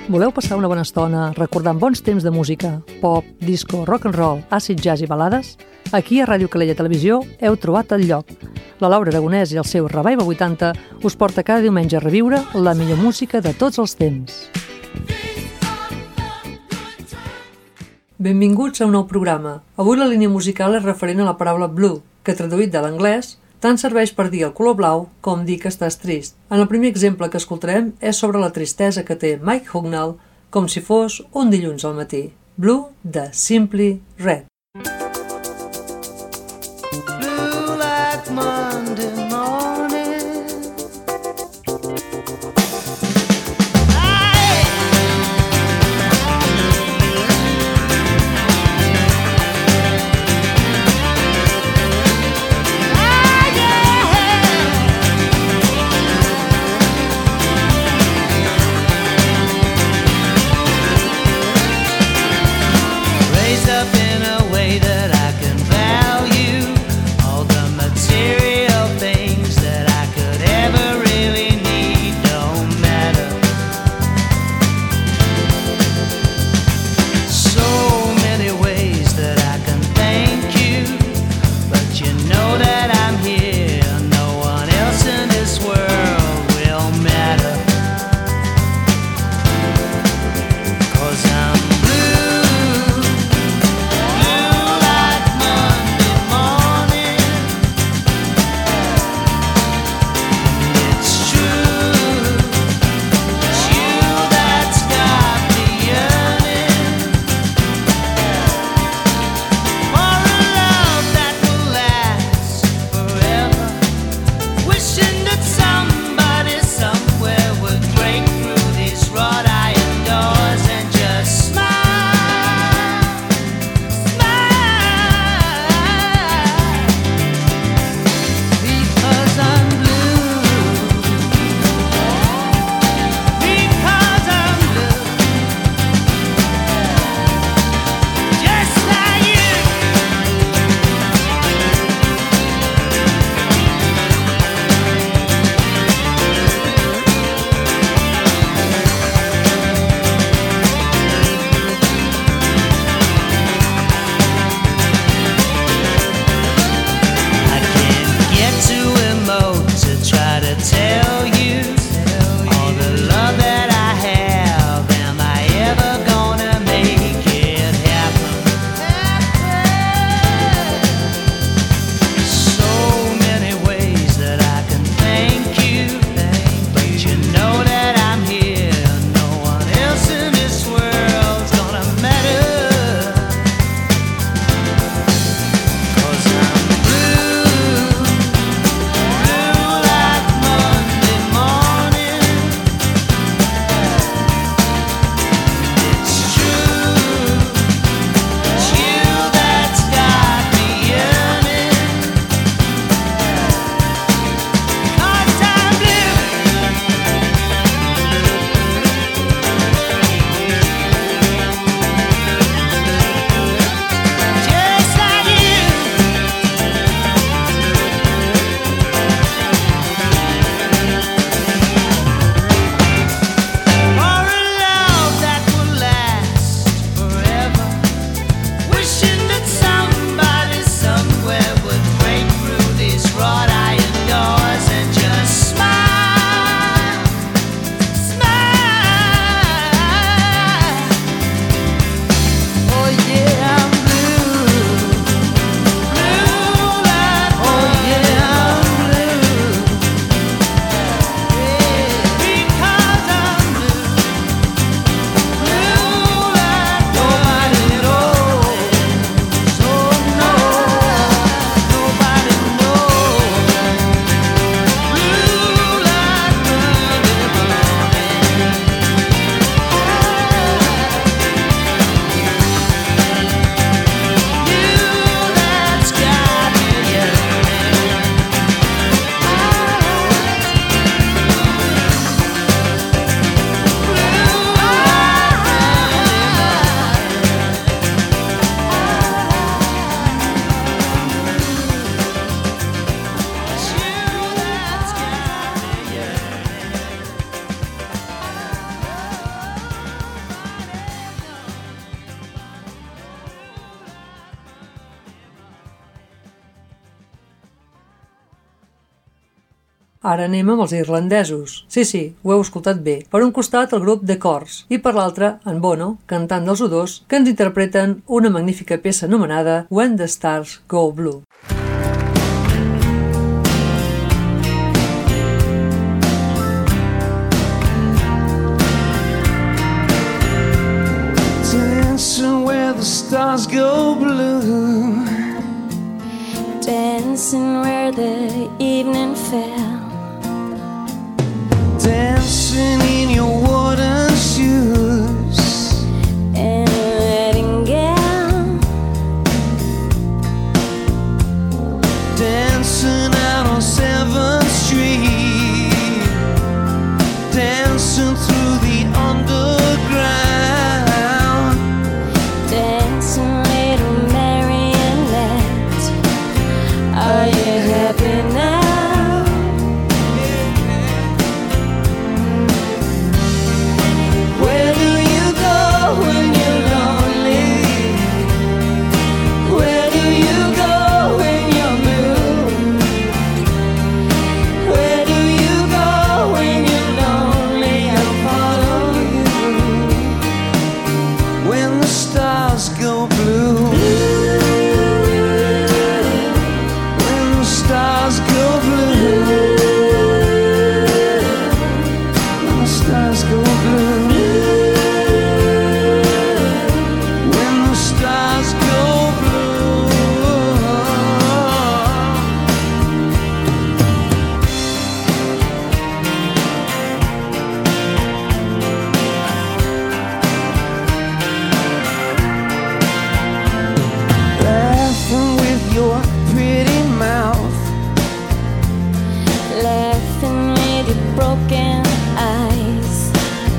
Voleu passar una bona estona recordant bons temps de música, pop, disco, rock and roll, acid jazz i balades? Aquí a Ràdio Calella Televisió heu trobat el lloc. La Laura Aragonès i el seu Revival 80 us porta cada diumenge a reviure la millor música de tots els temps. Benvinguts a un nou programa. Avui la línia musical és referent a la paraula blue, que traduït de l'anglès tant serveix per dir el color blau com dir que estàs trist. En el primer exemple que escoltarem és sobre la tristesa que té Mike Hucknall com si fos un dilluns al matí. Blue de Simply Red. Blue like Monday morning. Up in a Ara anem amb els irlandesos. Sí, ho heu escoltat bé. Per un costat el grup The Corrs i per l'altre en Bono, cantant dels U2, que ens interpreten una magnífica peça anomenada When the Stars Go Blue. Dancing where the stars go blue, dancing where the evening fell, dancing in your wooden shoes and a wedding gown, dancing out on 7th Street, dancing through the underground. Are you happy now? Where do you go when you're lonely? Where do you go when you're blue? Where do you go when you're lonely? I'll follow you when the stars go blue. Stars go blue. When the stars go blue. When the stars go blue. Laughing with your pretty mouth, Laughing with your broken eyes,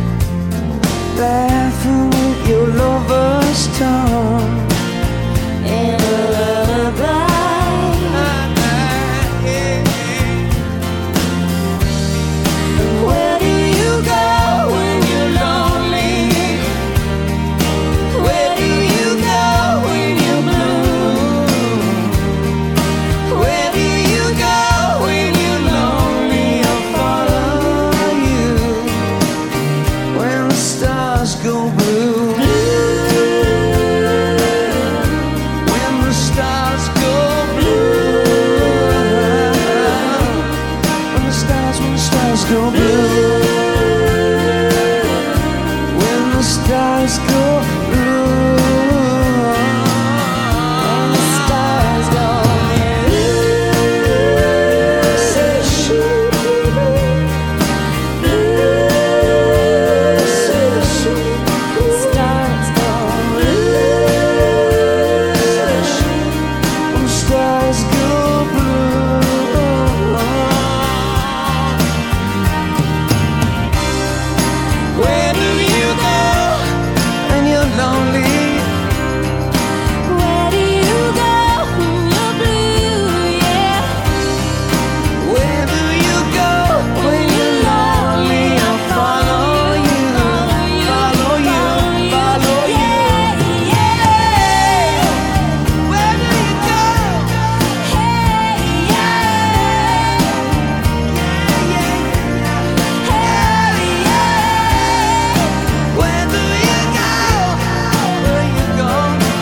laughing with your lover's tongue, in a lullaby. Where do you go when you're lonely? Where do you go when you're blue? Where do you go when you're lonely? I'll follow you when the stars go blue. When the stars go blue. When the stars go blue. When the stars go blue. When the stars go Say shoot, say shoot, stars go say shoot. When the stars go blue. Where do you go when you're lonely? Where do you go when you're blue? Yeah. Where do you go when you're lonely? I'll follow you, follow you, follow you. Yeah. Where do you go? Hey, yeah. Hey, yeah. Where do you go? Where you go?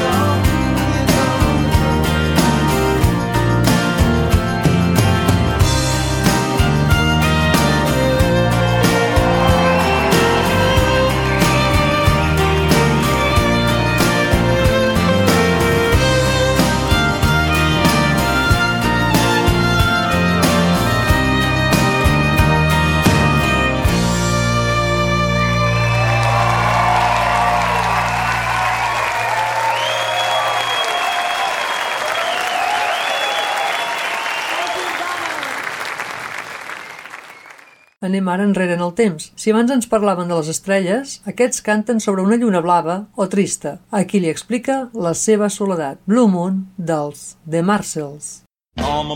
Anem ara enrere en el temps. Si abans ens parlaven de les estrelles, aquests canten sobre una lluna blava o trista. Aquí li explica la seva soledat. Blue Moon dels The Marshalls. Dang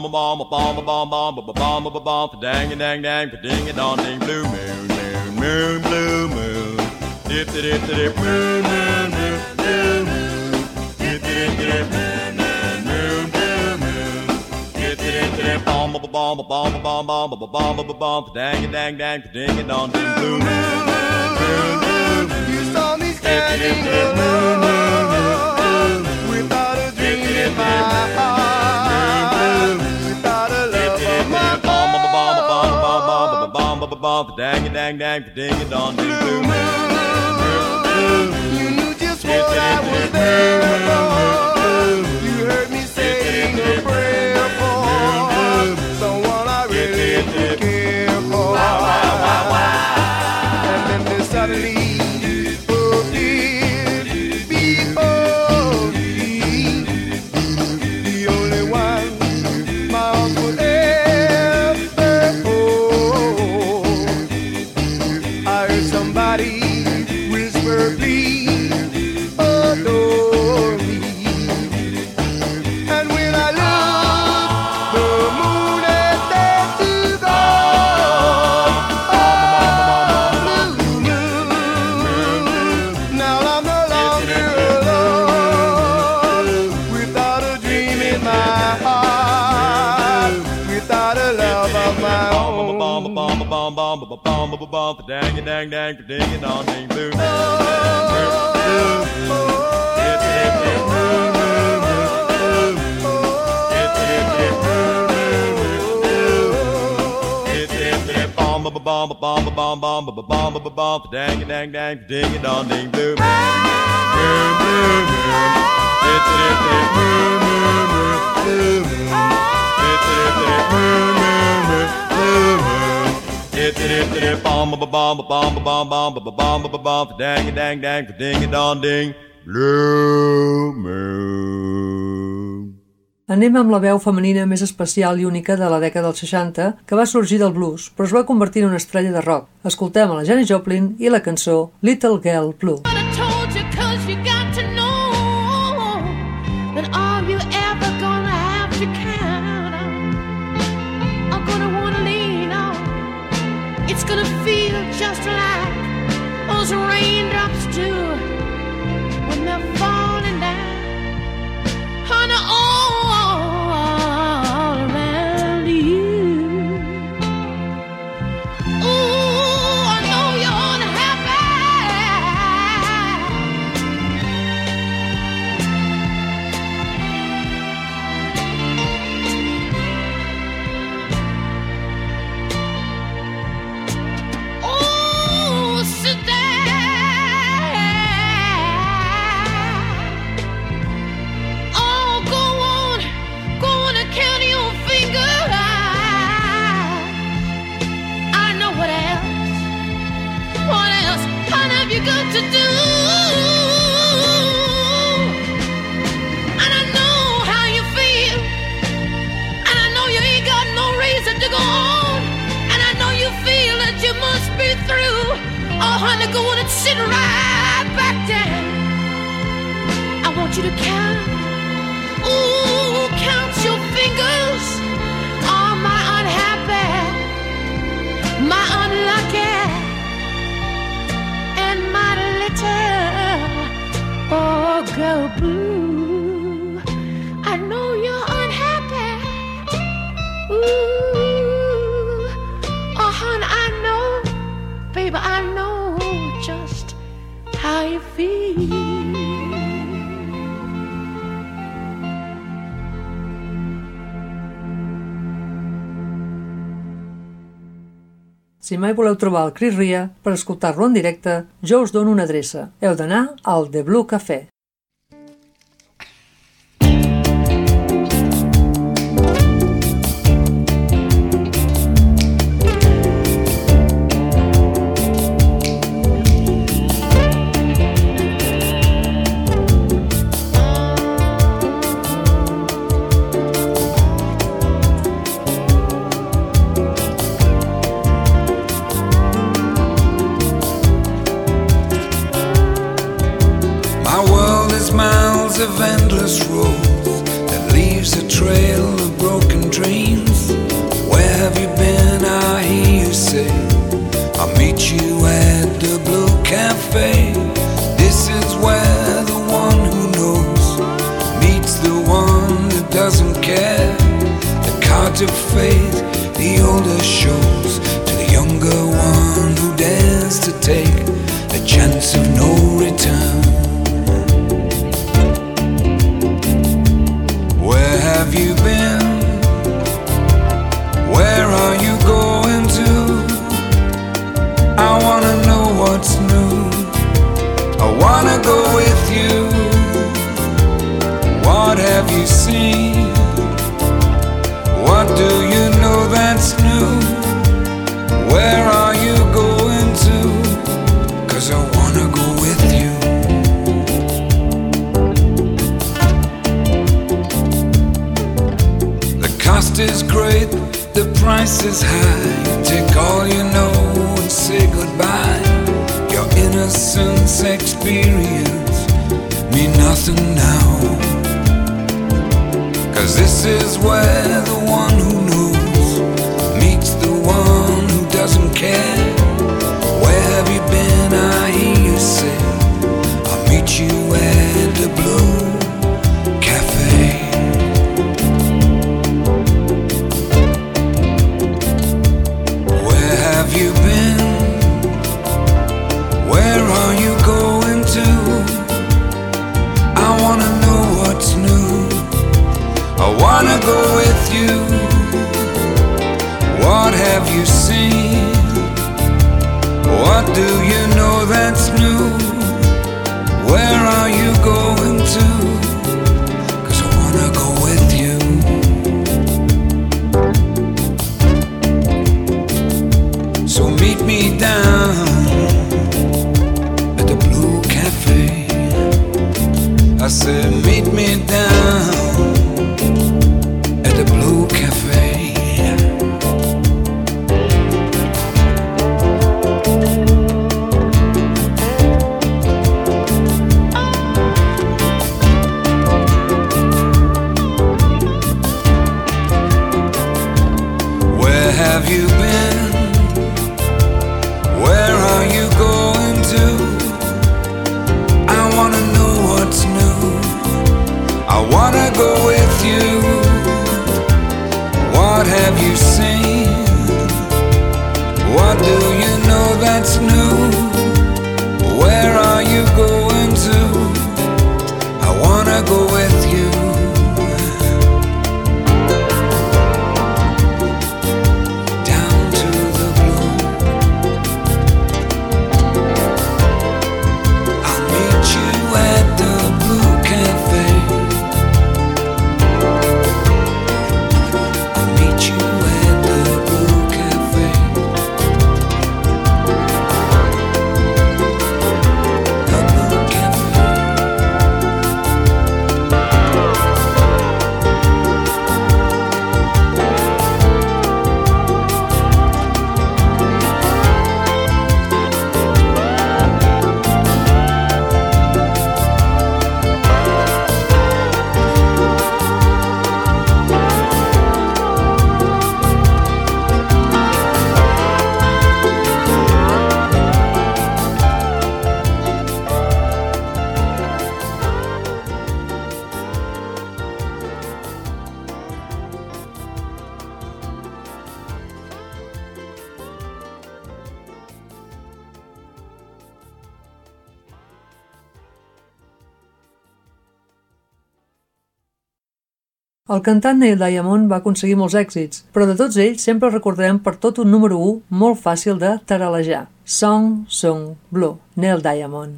dang dang, ding a dong ding, blue moon, moon, moon, blue moon. Dip dip dip, moon, moon, moon, blue moon. Dip dip dip, moon, moon, moon, blue moon. Dip dip dip, dang dang dang ding it on ding blue moon. You saw me standing alone without a dream in my heart, without a love of my own. Dang dang dang ding it on ding blue moon. You knew just what I was there for. You heard me saying a prayer for someone I really did care for. And then there suddenly appeared before me the only one my arms would ever hold. I heard somebody whisper, please adore me. And when I looked, the moon had set to gold. Oh, blue moon. Now I'm no longer alone, without a dream in my heart, without a love of my own. Dang dang dang ding it on ding blue moon. Dang dang dang ding it on ding blue moon. Dang dang dang ding it on ding blue moon. Anem amb la veu femenina més especial i única de la dècada dels 60, que va sorgir del blues, però es va convertir en una estrella de rock. Escoltem a la Janis Joplin i la cançó Little Girl Blue. But I told you 'cause you got to know that all you ever gonna have to count on, I'm gonna wanna lean on. It's gonna feel just like those raindrops do when they're falling down on all around you. Ooh, I know you're unhappy. Ooh, sit down. Oh, go on and count your fingers. I know what else have you got to do? And I know how you feel, and I know you ain't got no reason to go on, and I know you feel that you must be through. Oh, honey, go on and sit right back down. I want you to count. Ooh, count your fingers. Oh, my unhappy, my unlucky, and my little girl blue. I know you're unhappy. Ooh, oh, honey, I know, baby, I know just how you feel. Si mai voleu trobar el Chris Rea per escoltar-lo en directe, jo us dono una adreça. Heu d'anar al The Blue Café. My world the older shows to the younger one who dares to take the chance of no return. Where have you been? Where are you going to? I wanna know what's new. I wanna go with you. What have you seen? What do you know that's new? Where are you going to? 'Cause I wanna go with you. The cost is great, the price is high. Take all you know and say goodbye. Your innocence experience mean nothing now. 'Cause this is where the one who knows meets the one who doesn't care. Where have you been? I hear you say I'll meet you at the Blue Cafe. Where have you been? Where are you going to? I wanna know what's new. I wanna go with you. What have you seen? What do you know that's new? Where are you going to? 'Cause I wanna go with you. So meet me down at the Blue Cafe. I said meet me down at the Blue Cafe. Where have you been? Where are you going to? I wanna know what's new. I wanna go with you. What have you seen? What do you know that's new? Where are you going to? I wanna go with you. Down to the blue. I'll meet you at the Blue Cafe. I'll meet you at the Blue Cafe. The Blue Cafe. El cantant Neil Diamond va aconseguir molts èxits, però de tots ells sempre el recordarem per tot un número 1 molt fàcil de taralejar. Song Sung Blue, Neil Diamond.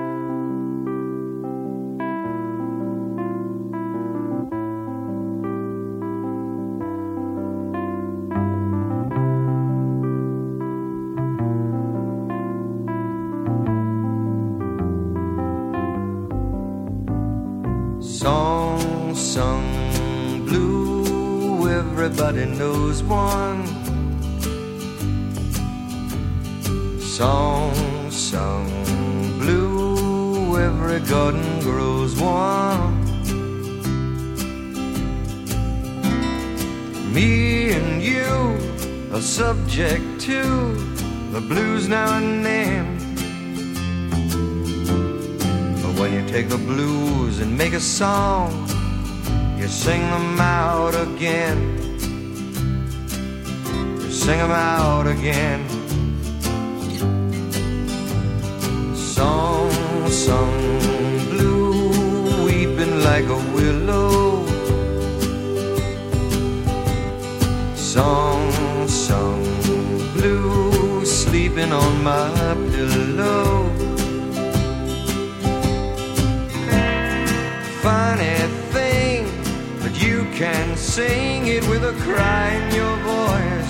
Song sung blue, everybody knows one. Song sung blue, every garden grows one. Me and you are subject to the blues now and then. But when you take the blues and make a song, you sing them out again. sing 'em out again. Song sung blue, weeping like a willow. Song sung blue, sleeping on my pillow. Funny thing, but you can sing it with a cry in your voice.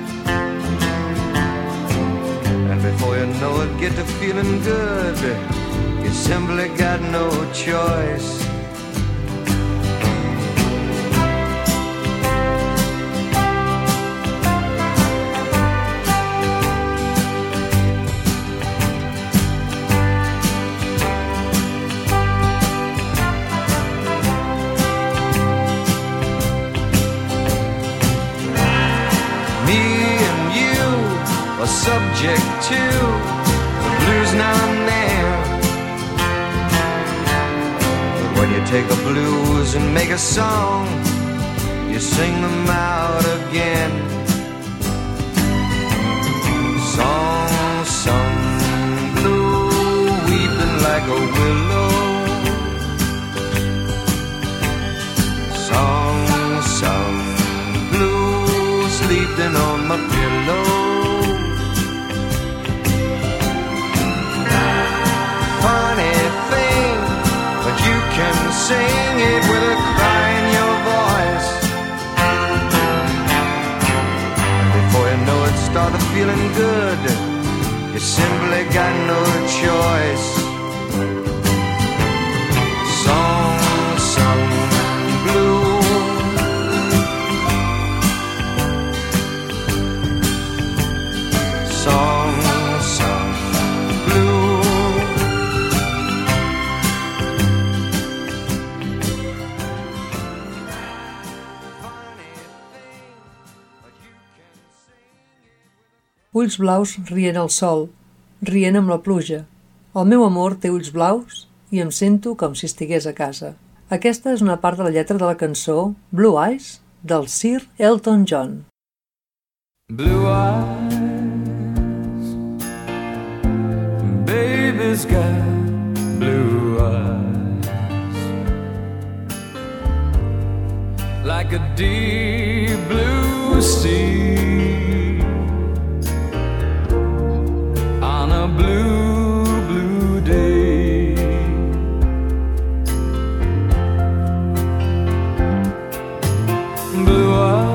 And before you know it, get to feeling good. You simply got no choice. Subject to the blues now and then. But when you take the blues and make a song, you sing them out again. Song sung blue, weeping like a willow. Song sung blue, sleeping on my pillow. Funny thing, but you can sing it with a cry in your voice. And before you know it, started feeling good. You simply got no choice. Song sung blue. Song sung blue. Ulls blaus rient al sol, rient amb la pluja. El meu amor té ulls blaus i em sento com si estigués a casa. Aquesta és una part de la lletra de la cançó Blue Eyes del Sir Elton John. Blue eyes, baby's got blue eyes, like a deep blue sea, on a blue, blue day. Blue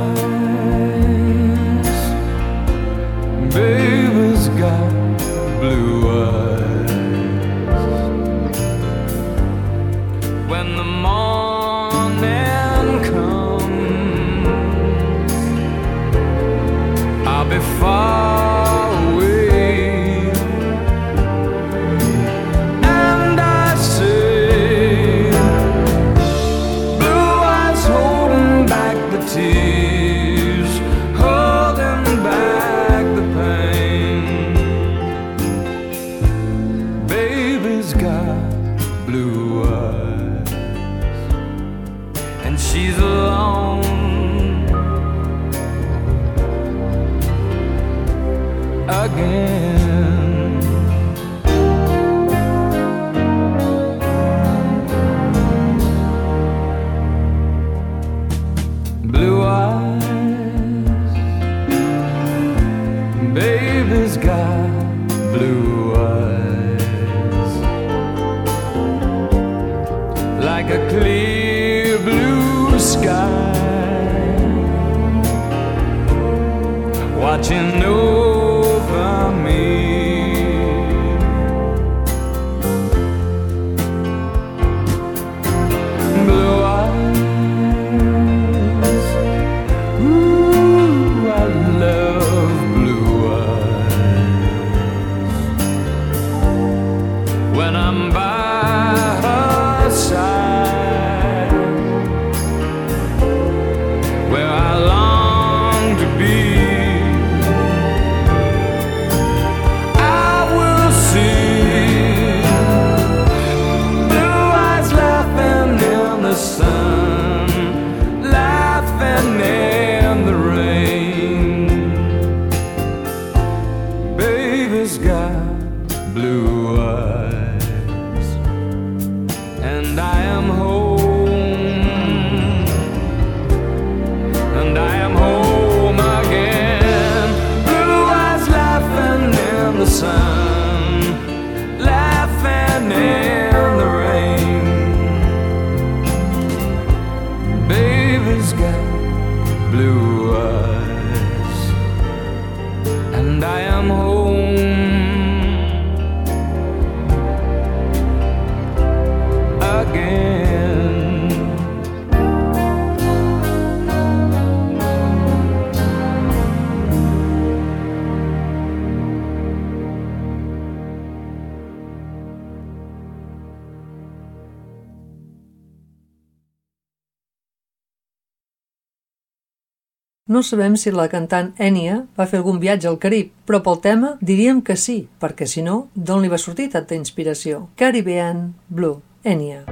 eyes, baby's got blue eyes. When the morning comes, I'll be far away, and I say, blue eyes holding back the tears, holding back the pain. Baby's got blue eyes, and she's alone again. Blue eyes, baby's got blue eyes, like a clear blue sky, watching over me. Blue eyes, ooh, I love blue eyes. When I'm by her side, where I long to be, and I am home again. No sabem si la cantant Enya va fer algun viatge al Carib, però pel tema diríem que sí, perquè si no, d'on li va sortir tanta inspiració? Caribbean Blue, Enya.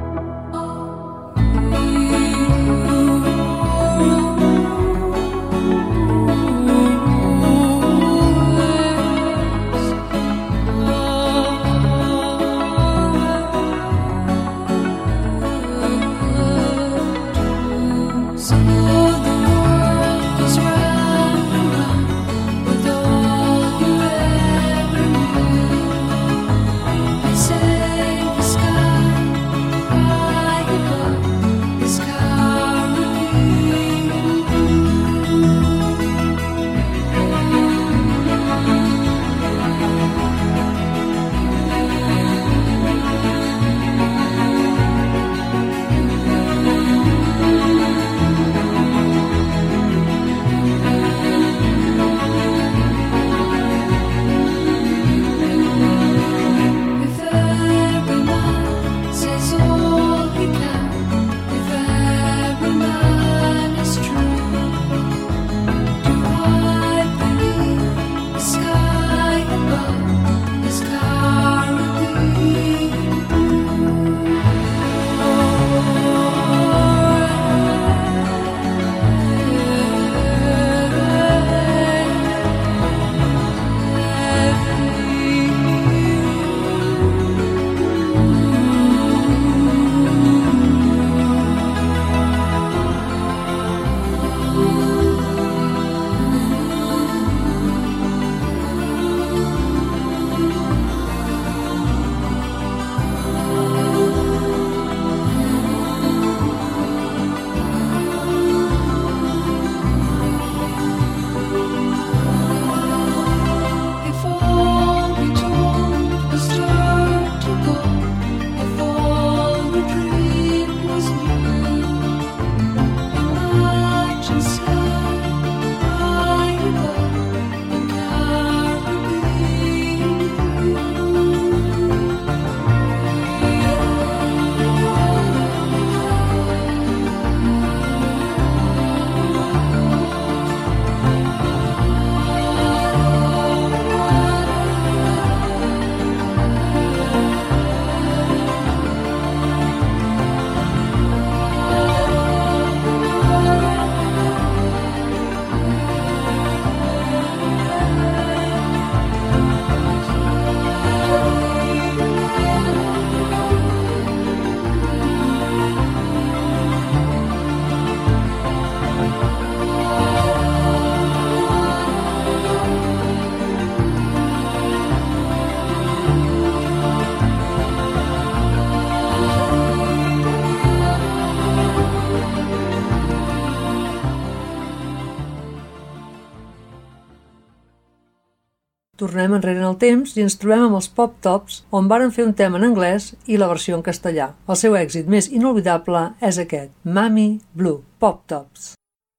Tornem enrere en el temps i ens trobem amb els Pop Tops, on varen fer un tema en anglès i la versió en castellà. El seu èxit més inolvidable és aquest, Mami Blue, Pop Tops.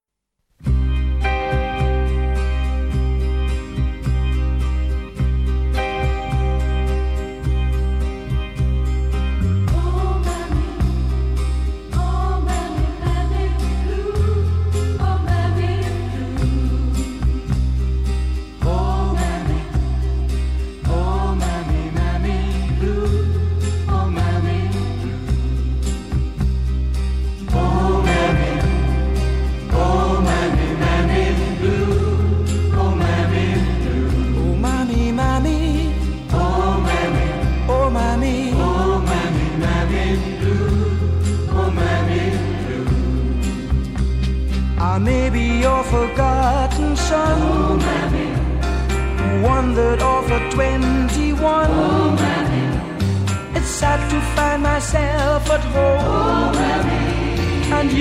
Maybe your forgotten son, oh, Mammy. Wandered off at 21. Oh, Mammy. It's sad to find myself at home, oh, Mammy. And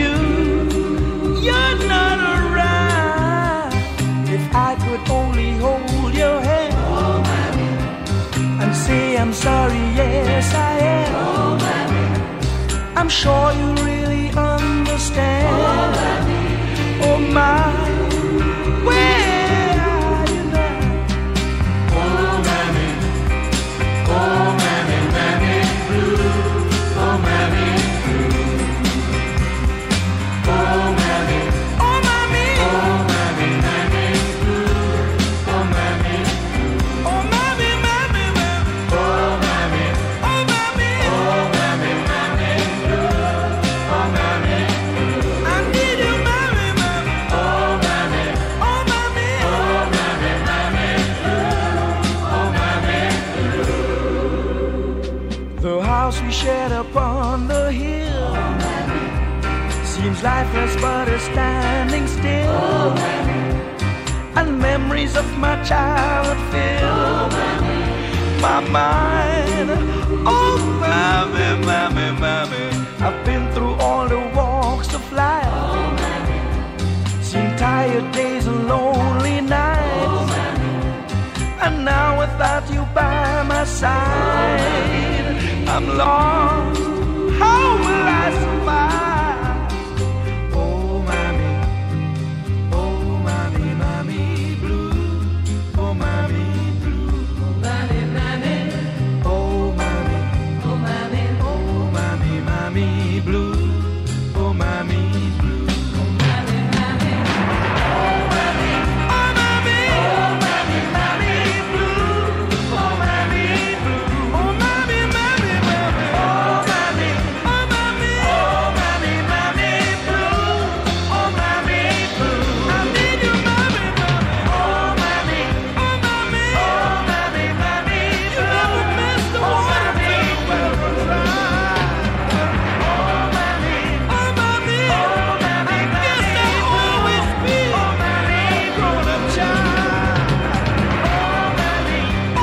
you're not around. If I could only hold your hand, I'm sorry, yes I am. Oh, mammy, I'm sure you really understand. oh, mammy, Oh my, where are you now? oh, mammy, mammy blue, oh, mammy blue, oh, mammy, Oh mommy, mammy blue, oh, mammy, oh mommy, mommy, mommy, oh, mammy, oh mommy, mammy blue, oh, mammy, I need you, mommy, mommy, oh, mammy, oh mommy, mammy blue, oh, mammy. The house we shared upon the hill seems lifeless but is standing still, and memories of my childhood fill my mind. Oh mommy, mommy, mommy, I've been through all the walks of life, seen tired days and lonely nights, and now without you by my side, I'm lost. How will I survive? Oh mommy, mommy blue, oh mommy blue, Mammy, mammy, oh mommy, oh, mammy, mommy blue, oh mommy blue, mammy, mammy, oh mommy, mommy blue, oh mommy blue, oh mommy, mommy, mommy, oh mommy, mommy blue, oh mommy blue, I need you, mommy, mommy, oh mommy, mommy blue, you never miss the water till the well runs dry. Oh mommy, I guess I'll always be a grown-up child. Oh mommy,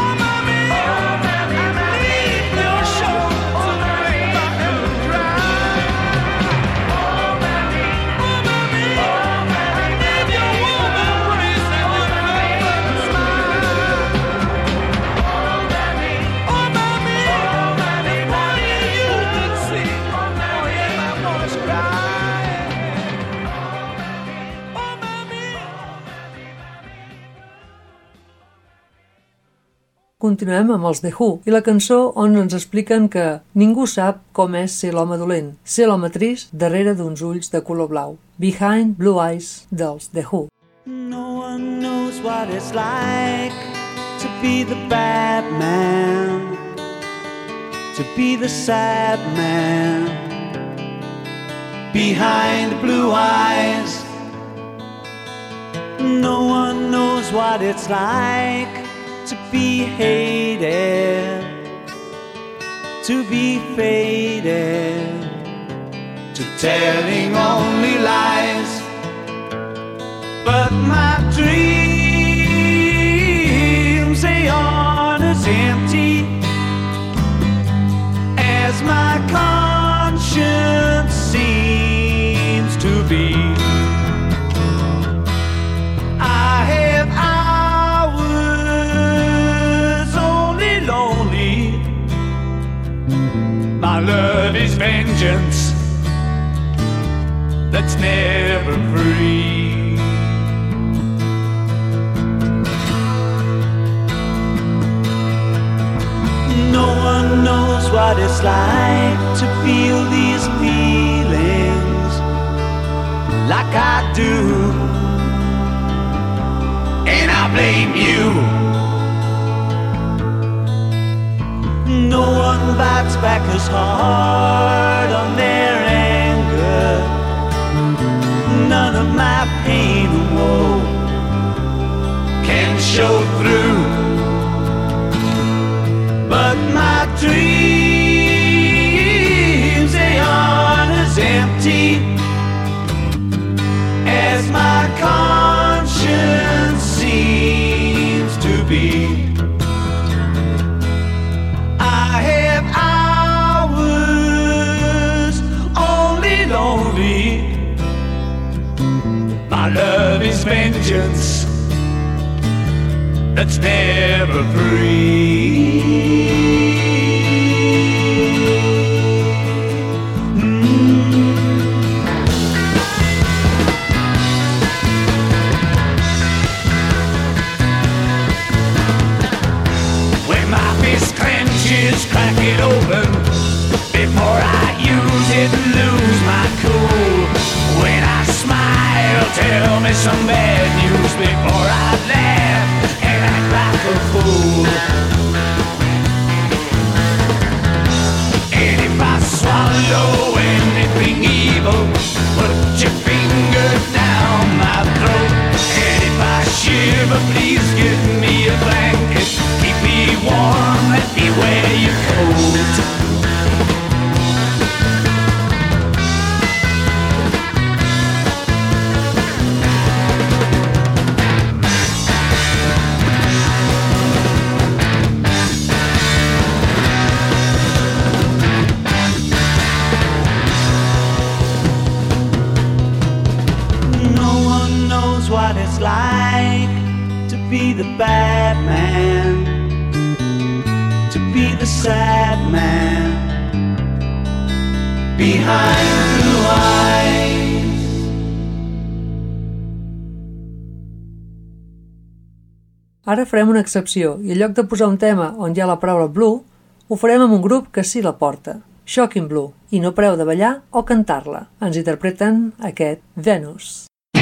I need your shoulder to make my ever dry. Oh mommy, I need your warm embrace and your velvet smile. Oh mommy, if only you could see, oh hear my voice cry. Oh mommy. Continuem amb els The Who i la cançó on ens expliquen que ningú sap com és ser l'home dolent, ser l'home trist darrere d'uns ulls de color blau. Behind Blue Eyes dels The Who. No one knows what it's like to be the bad man, to be the sad man behind the blue eyes. No one knows what it's like to be hated, to be faded, to telling only lies. But my dreams, they aren't as empty as my conscience seems to be. I have hours only lonely. My love is vengeance that's never free. No one knows what it's like to feel these feelings like I do, and I blame you. No one bites back as hard on their anger. None of my pain and woe can show through. But my dreams, they aren't as empty as my conscience seems to be. I have hours only lonely. My love is vengeance that's never free. just crack it open before I use it and lose my cool. When I smile, tell me some bad news before I laugh and act like a fool. And if I swallow anything evil, put your finger down my throat. And if I shiver, please give me a blanket. Keep me warm, let me wear your coat. What it's like to be the bad man, to be the sad man behind blue eyes. Ara farem una excepció i en lloc de posar un tema on hi ha la paraula blue, ho farem amb un grup que sí la porta, Shocking Blue, i no pareu de ballar o cantar-la. Ens interpreten aquest Venus.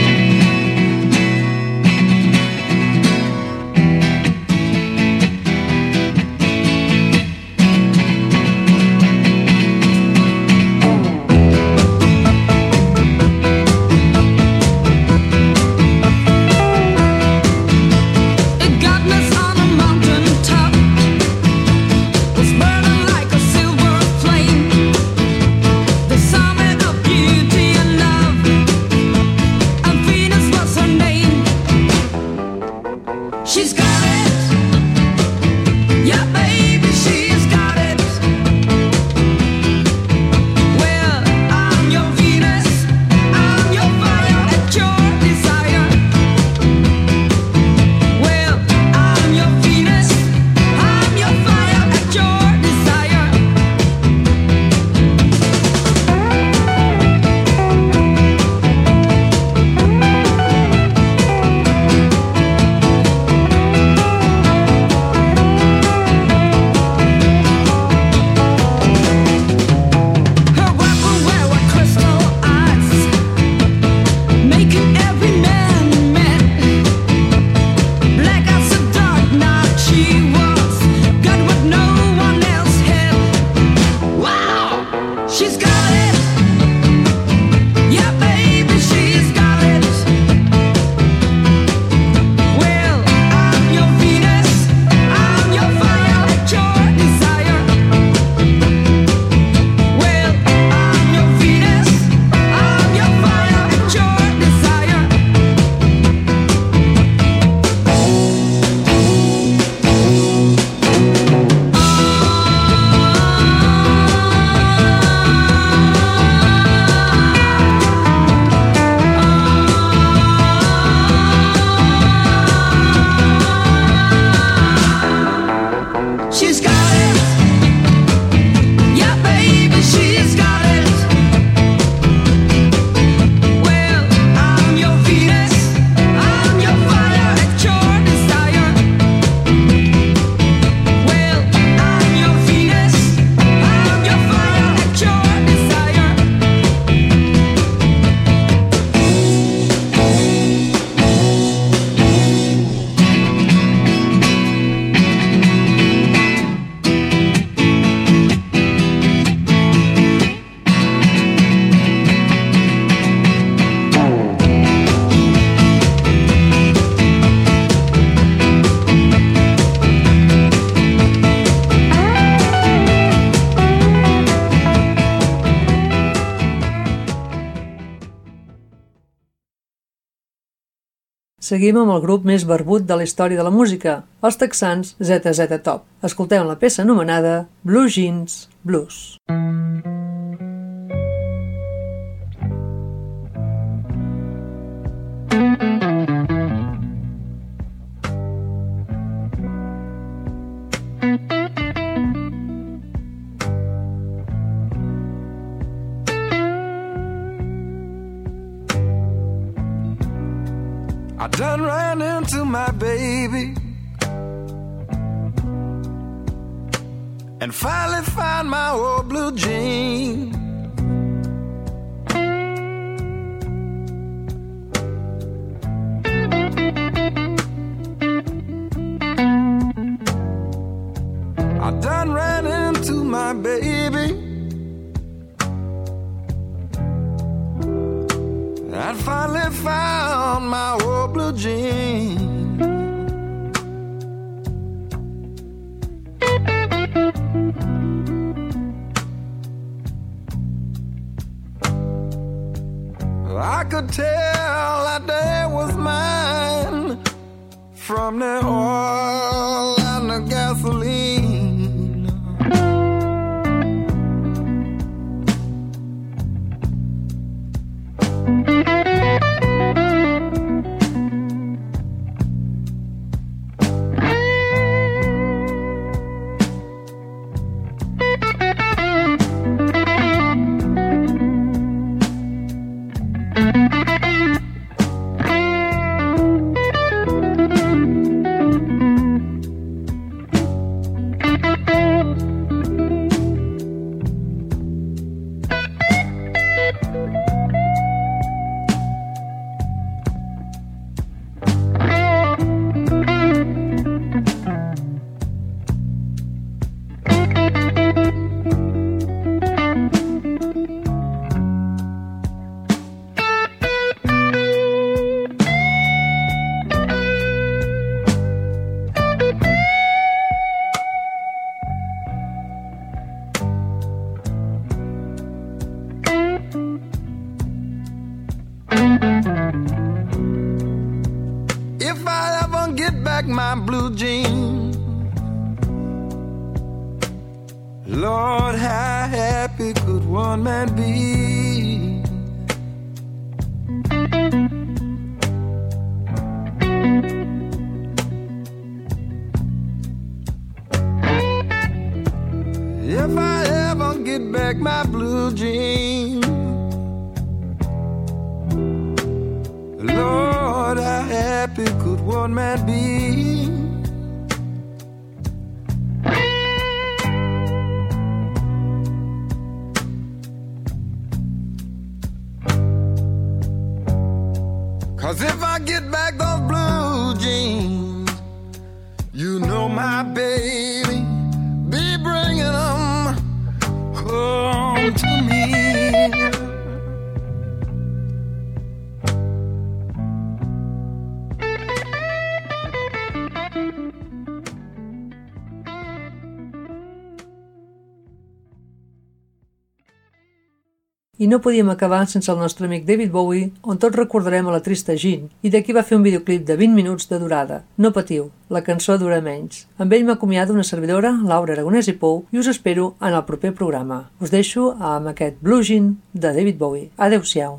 Seguim amb el grup més barbut de la història de la música, els texans ZZ Top. Escoltem la peça anomenada Blue Jeans Blues. I done ran into my baby and finally found my old blue jean. I done ran into my baby. I finally found my old blue jean. I could tell that day was mine from the oil and the gasoline. If I ever get back my blue jeans, Lord, how happy could one man be? If I ever get back my blue jeans, Lord, how happy could one man be? Cause if I get back those blue jeans, you know my baby be bringing them home to me. I no podíem acabar sense el nostre amic David Bowie, on tots recordarem a la trista Jean, i d'aquí va fer un videoclip de 20 minuts de durada. No patiu, la cançó dura menys. Amb ell m'acomiada una servidora, Laura Aragonès i Pou, i us espero en el proper programa. Us deixo amb aquest Blue Jean de David Bowie. Adéu-siau.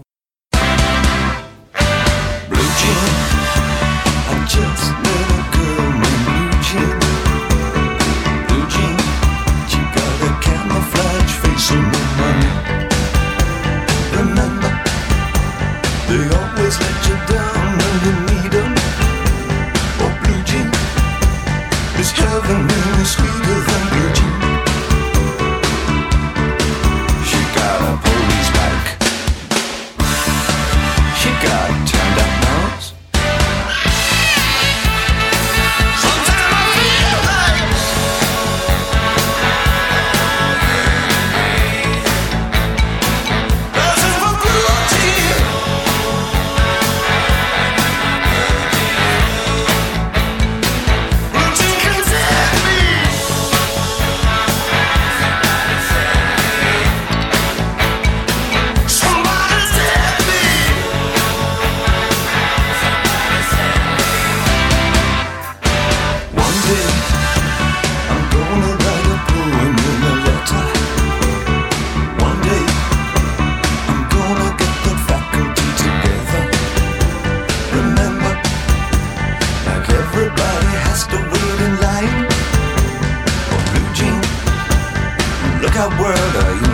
Blue Jean, I just met a girl named Blue Jean. Blue Jean, she got a camouflage face and no money. Remember, they always let you down when you need them. Oh, Blue Jean, is heaven really sweeter than Blue Jean? She got a police bike. She got turned up nose. Sometimes I feel like dancing for Blue Jean. Blue Jean can save me. Somebody save me. One day I'm gonna write a poem in a letter. One day I'm gonna get the faculty together. Remember, like everybody has to wait in line. Oh, Blue Jean, look how world are you?